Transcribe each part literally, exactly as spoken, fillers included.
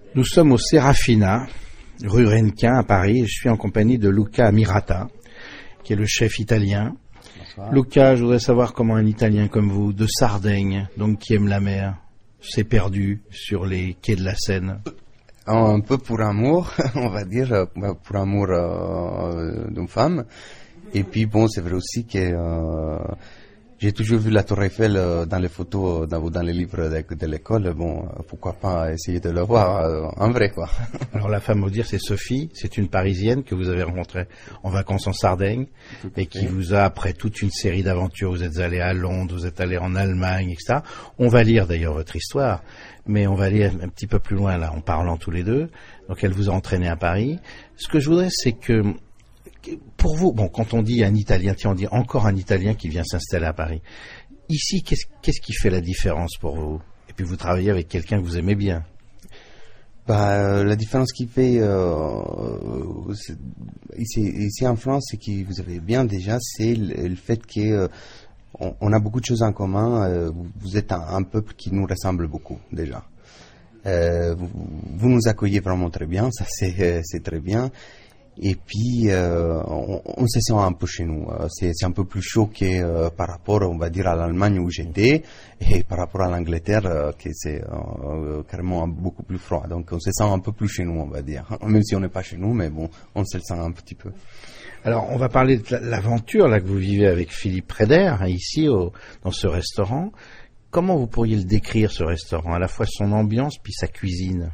Nous sommes au Serafina, rue Rennequin à Paris. Je suis en compagnie de Luca Mirata, qui est le chef italien. Bonsoir. Luca, je voudrais savoir comment un Italien comme vous, de Sardaigne, donc qui aime la mer, s'est perdu sur les quais de la Seine. Un peu pour amour, on va dire, pour amour euh, d'une femme. Et puis bon, c'est vrai aussi que euh, j'ai toujours vu la Tour Eiffel euh, dans les photos, dans, dans les livres de, de l'école. Bon, pourquoi pas essayer de le voir euh, en vrai, quoi. Alors la femme, vous dire, c'est Sophie, c'est une Parisienne que vous avez rencontrée en vacances en Sardaigne et qui vous a, après toute une série d'aventures, vous êtes allé à Londres, vous êtes allé en Allemagne, et cetera. On va lire d'ailleurs votre histoire, mais on va aller un petit peu plus loin là, en parlant tous les deux. Donc elle vous a entraîné à Paris. Ce que je voudrais, c'est que pour vous, bon, quand on dit un Italien, tiens, on dit encore un Italien qui vient s'installer à Paris. Ici, qu'est-ce, qu'est-ce qui fait la différence pour vous? Et puis vous travaillez avec quelqu'un que vous aimez bien. Bah, euh, la différence qui fait euh, c'est, ici, ici en France, c'est que vous avez bien déjà, c'est le, le fait que euh, on, on a beaucoup de choses en commun. Euh, vous êtes un, un peuple qui nous ressemble beaucoup déjà. Euh, vous, vous nous accueillez vraiment très bien, ça c'est, c'est très bien. Et puis, euh, on, on se sent un peu chez nous. C'est, c'est un peu plus chaud que euh, par rapport, on va dire, à l'Allemagne où j'étais, et par rapport à l'Angleterre, euh, que c'est euh, carrément beaucoup plus froid. Donc, on se sent un peu plus chez nous, on va dire. Même si on n'est pas chez nous, mais bon, on se le sent un petit peu. Alors, on va parler de l'aventure là que vous vivez avec Philippe Préder, hein, ici, au, dans ce restaurant. Comment vous pourriez le décrire, ce restaurant, à la fois son ambiance puis sa cuisine?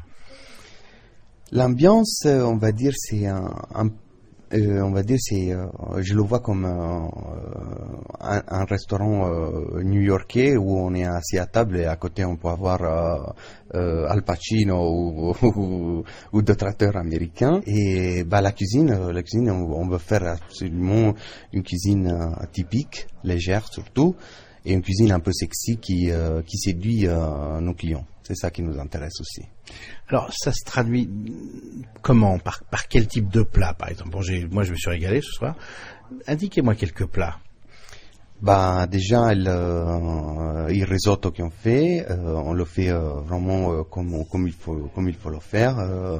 L'ambiance, on va dire, c'est un, un euh, on va dire, c'est, euh, je le vois comme euh, un, un restaurant euh, new-yorkais où on est assis à table et à côté on peut avoir euh, euh, Al Pacino ou, ou, ou d'autres acteurs américains. Et bah la cuisine, la cuisine, on, on veut faire absolument une cuisine euh, typique, légère surtout, et une cuisine un peu sexy qui euh, qui séduit euh, nos clients. C'est ça qui nous intéresse aussi. Alors, ça se traduit comment? Par, par quel type de plat, par exemple? Bon, j'ai, moi, je me suis régalé ce soir. Indiquez-moi quelques plats. Bah, déjà, le, euh, il risotto qu'on fait, euh, on le fait euh, vraiment euh, comme, comme, il faut, comme il faut le faire. Euh,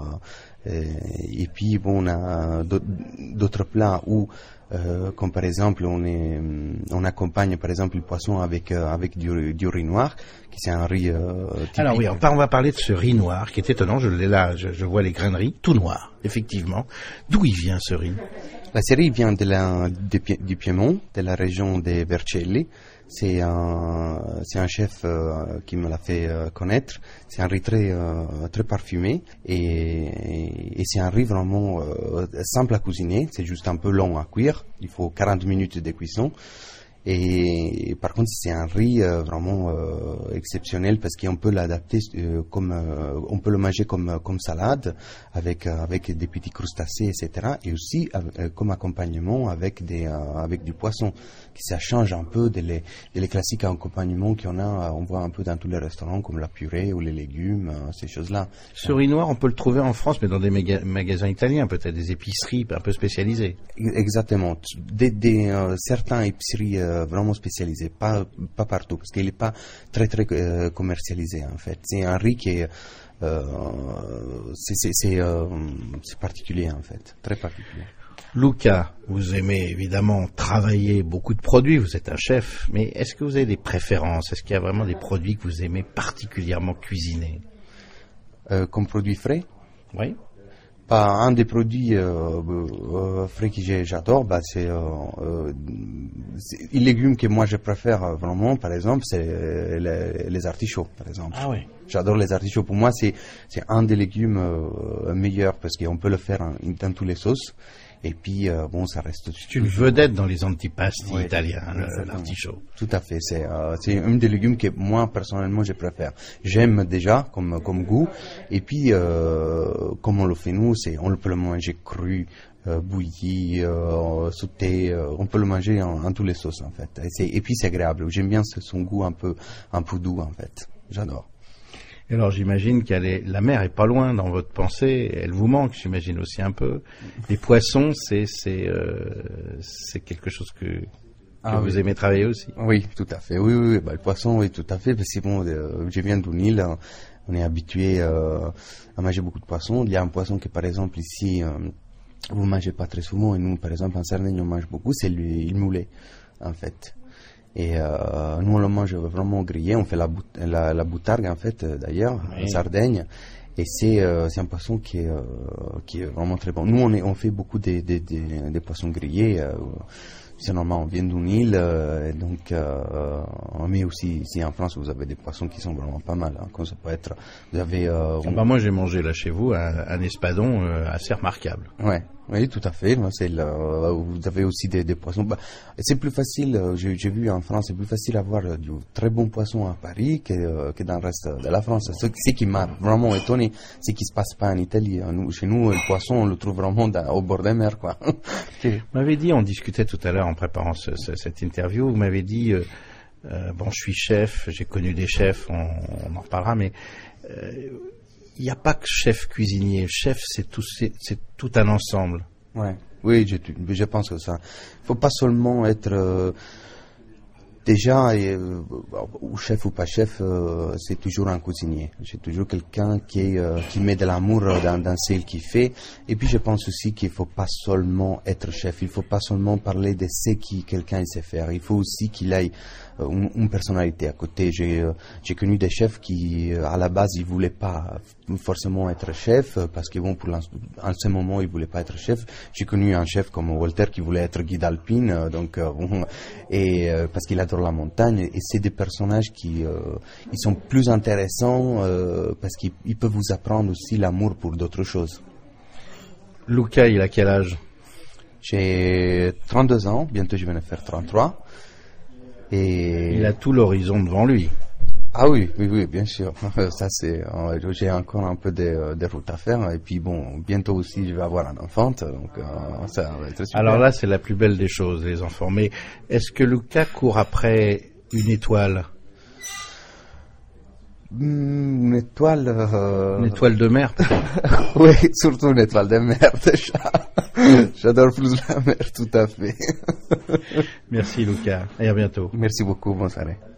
et, et puis, bon, on a d'autres plats où, euh, comme par exemple, on, est, on accompagne par exemple le poisson avec, euh, avec du, du riz noir, qui c'est un riz euh, typique. Alors oui, on va parler de ce riz noir qui est étonnant. Je l'ai là, je, je vois les grains de riz, tout noir, effectivement. D'où il vient ce riz? La série vient de la, de, du Piémont, de la région des Vercelli. C'est un, c'est un chef euh, qui me l'a fait euh, connaître. C'est un riz très, euh, très parfumé et, et, et c'est un riz vraiment euh, simple à cuisiner. C'est juste un peu long à cuire. Il faut quarante minutes de cuisson. Et, et par contre, c'est un riz euh, vraiment euh, exceptionnel parce qu'on peut l'adapter euh, comme, euh, on peut le manger comme comme salade avec euh, avec des petits crustacés, et cetera. Et aussi euh, comme accompagnement avec des euh, avec du poisson, qui ça change un peu des les, les classiques accompagnements qu'on a, on voit un peu dans tous les restaurants comme la purée ou les légumes, euh, ces choses-là. Ce riz noir, on peut le trouver en France, mais dans des maga- magasins italiens, peut-être des épiceries un peu spécialisées. Exactement, des, des euh, certains épiceries euh, vraiment spécialisé, pas pas partout, parce qu'il n'est pas très très euh, commercialisé en fait. C'est un riz qui est euh, c'est c'est c'est, euh, c'est particulier en fait, très particulier. Luca, vous aimez évidemment travailler beaucoup de produits, vous êtes un chef, mais est-ce que vous avez des préférences? Est-ce qu'il y a vraiment des produits que vous aimez particulièrement cuisiner? Euh, comme produits frais? Oui. Bah, un des produits euh, euh, frais que j'adore, bah, c'est, euh, euh, c'est les légumes que moi je préfère vraiment, par exemple, c'est les, les artichauts, par exemple. Ah oui. J'adore les artichauts. Pour moi, c'est, c'est un des légumes euh, meilleurs parce qu'on peut le faire en, dans toutes les sauces. Et puis, euh, bon, ça reste... C'est une vedette dans les antipasti oui, italiens, l'artichaut. Tout à fait. C'est, euh, c'est un des légumes que moi, personnellement, je préfère. J'aime déjà comme, comme goût. Et puis, euh, comme on le fait nous, c'est, on peut le manger cru, euh, bouilli, euh, sauté. Euh, on peut le manger en, en toutes les sauces, en fait. Et, c'est, et puis, c'est agréable. J'aime bien son goût un peu, un peu doux, en fait. J'adore. Et alors j'imagine qu'elle est, la mer est pas loin dans votre pensée, elle vous manque, j'imagine aussi un peu. Les poissons, c'est c'est euh, c'est quelque chose que, que ah, vous oui. aimez travailler aussi. Oui, tout à fait. Oui, oui, bah, le poisson, oui, tout à fait. Parce que bon, euh, je viens d'une île on est habitué euh, à manger beaucoup de poissons. Il y a un poisson que, par exemple, ici, euh, vous ne mangez pas très souvent, et nous, par exemple, en Sardaigne, on mange beaucoup, c'est le, le moulet, en fait. Et euh, nous, on le mange vraiment grillé, on fait la, bout, la, la boutargue, en fait, d'ailleurs, oui. en Sardaigne. Et c'est, euh, c'est un poisson qui est, euh, qui est vraiment très bon. Nous, on, est, on fait beaucoup des, des, des, des poissons grillés. Euh, c'est normal, on vient d'une île, euh, donc euh, mais aussi ici en France, vous avez des poissons qui sont vraiment pas mal. Hein, comme ça peut être, vous avez. Euh, ah bah moi, j'ai mangé là chez vous un, un espadon euh, assez remarquable. Ouais. Oui, tout à fait. C'est le, vous avez aussi des, des poissons. Bah, c'est plus facile, j'ai, j'ai vu en France, c'est plus facile d'avoir du très bon poisson à Paris que, que dans le reste de la France. Ce, ce qui m'a vraiment étonné, c'est qu'il ne se passe pas en Italie. Nous, chez nous, le poisson, on le trouve vraiment dans, au bord des mers, quoi. Vous m'avez dit, on discutait tout à l'heure en préparant ce, ce, cette interview, vous m'avez dit, euh, euh, bon, je suis chef, j'ai connu des chefs, on, on en reparlera, mais euh, il n'y a pas que chef cuisinier. Chef, c'est tout, c'est, c'est tout un ensemble. Ouais. Oui, je, je pense que ça. Il ne faut pas seulement être euh, déjà, et, euh, ou chef ou pas chef, euh, c'est toujours un cuisinier. C'est toujours quelqu'un qui, euh, qui met de l'amour dans, dans ce qu'il fait. Et puis, je pense aussi qu'il ne faut pas seulement être chef. Il ne faut pas seulement parler de ce que quelqu'un sait faire. Il faut aussi qu'il ait Une, une personnalité à côté. J'ai, euh, j'ai connu des chefs qui, euh, à la base, ils voulaient pas forcément être chef parce que bon, pour en ce moment, ils voulaient pas être chef. J'ai connu un chef comme Walter qui voulait être guide alpine, euh, donc euh, bon, et euh, parce qu'il adore la montagne. Et c'est des personnages qui, euh, ils sont plus intéressants euh, parce qu'ils ils peuvent vous apprendre aussi l'amour pour d'autres choses. Luca, il a quel âge? J'ai trente-deux ans. Bientôt, je vais en faire trente-trois. Et il a tout l'horizon devant lui. Ah oui, oui, oui, bien sûr. Ça c'est, euh, j'ai encore un peu de, de route à faire. Et puis bon, bientôt aussi, je vais avoir un enfant, donc euh, ça va être super. Alors là, c'est la plus belle des choses, les enfants. Mais est-ce que Luca court après une étoile? Mmh, une étoile. Euh... Une étoile de mer, peut-être. Oui, surtout une étoile de mer, déjà. J'adore plus la mer, tout à fait. Merci, Luca. Et à bientôt. Merci beaucoup, bonne soirée.